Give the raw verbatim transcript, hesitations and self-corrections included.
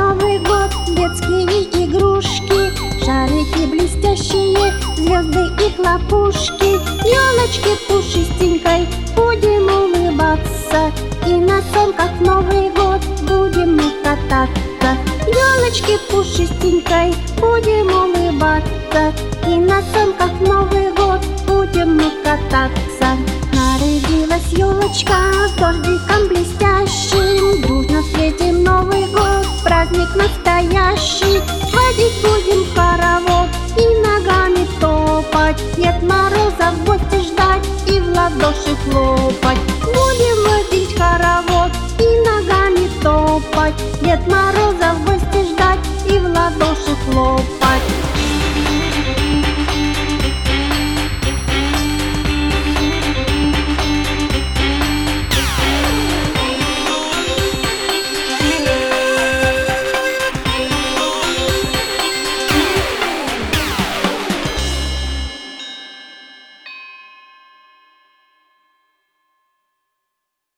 Новый год, детские игрушки, шарики блестящие, звезды и хлопушки. Елочки пушистенькой будем улыбаться, и на санках в Новый год будем мы кататься. Елочки пушистенькой будем улыбаться, и на санках в Новый год будем мы кататься. Нарядилась елочка дождиком блестящим, дружно встретим Новый год, праздник настоящий. Водить будем в хоровод и ногами топать, Дед Мороза в гости ждать и в ладоши хлопать. Будем водить в хоровод и ногами топать, Дед Мороз